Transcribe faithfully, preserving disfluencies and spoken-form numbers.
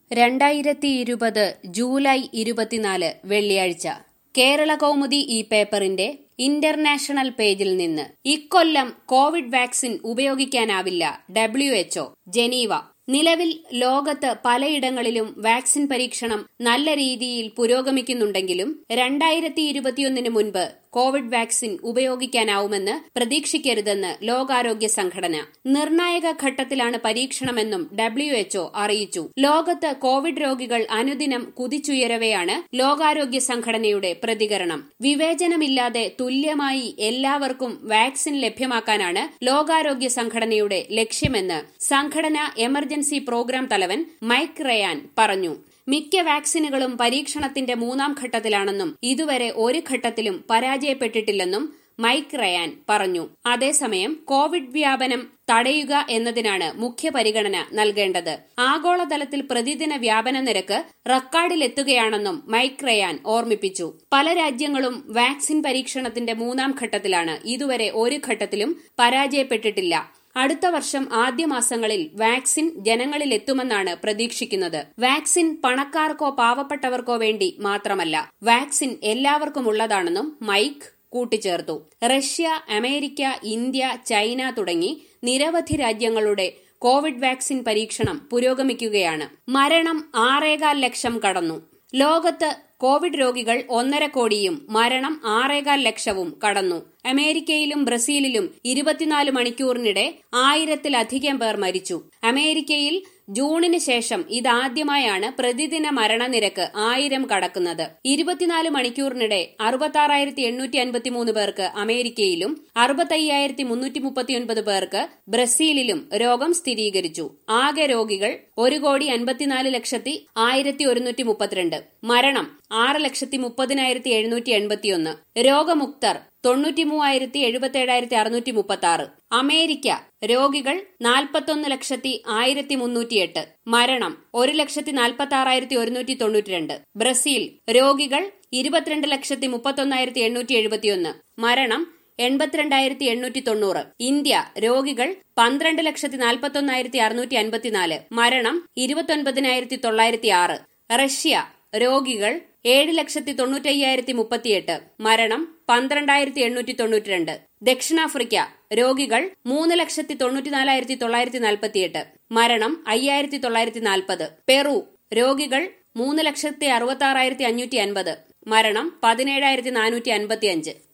രണ്ടായിരത്തി ഇരുപത് ജൂലൈ ഇരുപത്തിനാല് വെള്ളിയാഴ്ച കേരള കൗമുദി ഈ പേപ്പറിന്റെ ഇന്റർനാഷണൽ പേജിൽ നിന്ന് ഇക്കൊല്ലം കോവിഡ് വാക്സിൻ ഉപയോഗിക്കാനാവില്ല ഡബ്ല്യു എച്ച്ഒ ജനീവ. നിലവിൽ ലോകത്ത് പലയിടങ്ങളിലും വാക്സിൻ പരീക്ഷണം നല്ല രീതിയിൽ പുരോഗമിക്കുന്നുണ്ടെങ്കിലും രണ്ടായിരത്തി ഇരുപത്തിയൊന്നിന് മുൻപ് കോവിഡ് വാക്സിൻ ഉപയോഗിക്കാനാവുമെന്ന് പ്രതീക്ഷിക്കരുതെന്ന് ലോകാരോഗ്യ സംഘടന. നിർണായക ഘട്ടത്തിലാണ് പരീക്ഷണമെന്നും ഡബ്ല്യു എച്ച്ഒ അറിയിച്ചു. ലോകത്ത് കോവിഡ് രോഗികൾ അനുദിനം കുതിച്ചുയരവെയാണ് ലോകാരോഗ്യ സംഘടനയുടെ പ്രതികരണം. വിവേചനമില്ലാതെ തുല്യമായി എല്ലാവർക്കും വാക്സിൻ ലഭ്യമാക്കാനാണ് ലോകാരോഗ്യ സംഘടനയുടെ ലക്ഷ്യമെന്ന് സംഘടന എമർജൻസി പ്രോഗ്രാം തലവൻ മൈക്ക് റയാൻ പറഞ്ഞു. മിക്ക വാക്സിനുകളും പരീക്ഷണത്തിന്റെ മൂന്നാം ഘട്ടത്തിലാണെന്നും ഇതുവരെ ഒരു ഘട്ടത്തിലും പരാജയപ്പെട്ടിട്ടില്ലെന്നും മൈക്ക് റയാൻ പറഞ്ഞു. അതേസമയം കോവിഡ് വ്യാപനം തടയുക എന്നതിനാണ് മുഖ്യ പരിഗണന നൽകേണ്ടത്. ആഗോളതലത്തിൽ പ്രതിദിന വ്യാപന നിരക്ക് റെക്കോർഡിലെത്തുകയാണെന്നും മൈക്ക് റയാൻ ഓർമ്മിപ്പിച്ചു. പല രാജ്യങ്ങളും വാക്സിൻ പരീക്ഷണത്തിന്റെ മൂന്നാം ഘട്ടത്തിലാണ്. ഇതുവരെ ഒരു ഘട്ടത്തിലും പരാജയപ്പെട്ടിട്ടില്ല. അടുത്ത വർഷം ആദ്യ മാസങ്ങളിൽ വാക്സിൻ ജനങ്ങളിലെത്തുമെന്നാണ് പ്രതീക്ഷിക്കുന്നത്. വാക്സിൻ പണക്കാർക്കോ പാവപ്പെട്ടവർക്കോ വേണ്ടി മാത്രമല്ല, വാക്സിൻ എല്ലാവർക്കുമുള്ളതാണെന്നും മൈക്ക് കൂട്ടിച്ചേർത്തു. റഷ്യ, അമേരിക്ക, ഇന്ത്യ, ചൈന തുടങ്ങി നിരവധി രാജ്യങ്ങളുടെ കോവിഡ് വാക്സിൻ പരീക്ഷണം പുരോഗമിക്കുകയാണ്. മരണം ആറേകാൽ ലക്ഷം കടന്നു. ലോകത്ത് കോവിഡ് രോഗികൾ ഒന്നര കോടിയും മരണം ആറേകാൽ ലക്ഷവും കടന്നു. അമേരിക്കയിലും ബ്രസീലിലും ഇരുപത്തിനാല് മണിക്കൂറിനിടെ ആയിരത്തിലധികം പേർ മരിച്ചു. അമേരിക്കയിൽ ജൂണിന് ശേഷം ഇതാദ്യമായാണ് പ്രതിദിന മരണനിരക്ക് ആയിരം കടക്കുന്നത്. ഇരുപത്തിനാല് മണിക്കൂറിനിടെ അറുപത്താറായിരത്തി എണ്ണൂറ്റി അൻപത്തിമൂന്ന് പേർക്ക് അമേരിക്കയിലും അറുപത്തയ്യായിരത്തി മുന്നൂറ്റി മുപ്പത്തിയൊൻപത് പേർക്ക് ബ്രസീലിലും രോഗം സ്ഥിരീകരിച്ചു. ആകെ രോഗികൾ ഒരു കോടി അൻപത്തിനാല് ലക്ഷത്തി ആയിരത്തി ഒരുന്നൂറ്റി മുപ്പത്തിരണ്ട്. മരണം ആറ് ലക്ഷത്തി മുപ്പതിനായിരത്തി എഴുന്നൂറ്റി എൺപത്തിയൊന്ന്. രോഗമുക്തർ തൊണ്ണൂറ്റി മൂവായിരത്തി എഴുപത്തേഴായിരത്തി അറുന്നൂറ്റി മുപ്പത്തി ആറ്. അമേരിക്ക രോഗികൾ നാൽപ്പത്തൊന്ന് ലക്ഷത്തി ആയിരത്തി മുന്നൂറ്റിയെട്ട്. മരണം ഒരു ലക്ഷത്തി നാൽപ്പത്തി ആറായിരത്തി ഒരുന്നൂറ്റി തൊണ്ണൂറ്റിരണ്ട്. ബ്രസീൽ രോഗികൾ ഇരുപത്തിരണ്ട് ലക്ഷത്തി മുപ്പത്തൊന്നായിരത്തി എണ്ണൂറ്റി എഴുപത്തിയൊന്ന്. മരണം എൺപത്തിരണ്ടായിരത്തി എണ്ണൂറ്റി തൊണ്ണൂറ്. ഇന്ത്യ രോഗികൾ പന്ത്രണ്ട് ലക്ഷത്തി നാൽപ്പത്തൊന്നായിരത്തി അറുന്നൂറ്റി അൻപത്തിനാല്. മരണം ഇരുപത്തൊൻപതിനായിരത്തി തൊള്ളായിരത്തി ആറ്. റഷ്യ രോഗികൾ ഏഴ് ലക്ഷത്തി തൊണ്ണൂറ്റയ്യായിരത്തി മുപ്പത്തിയെട്ട്. മരണം പന്ത്രണ്ടായിരത്തി എണ്ണൂറ്റി തൊണ്ണൂറ്റിരണ്ട്. ദക്ഷിണാഫ്രിക്ക രോഗികൾ മൂന്ന് ലക്ഷത്തി തൊണ്ണൂറ്റിനാലായിരത്തി തൊള്ളായിരത്തി നാൽപ്പത്തിയെട്ട്. മരണം അയ്യായിരത്തി തൊള്ളായിരത്തി നാൽപ്പത്. പെറു രോഗികൾ മൂന്ന് ലക്ഷത്തി അറുപത്തി ആറായിരത്തി അഞ്ഞൂറ്റി അൻപത്. മരണം പതിനേഴായിരത്തി നാനൂറ്റി അൻപത്തിയഞ്ച്.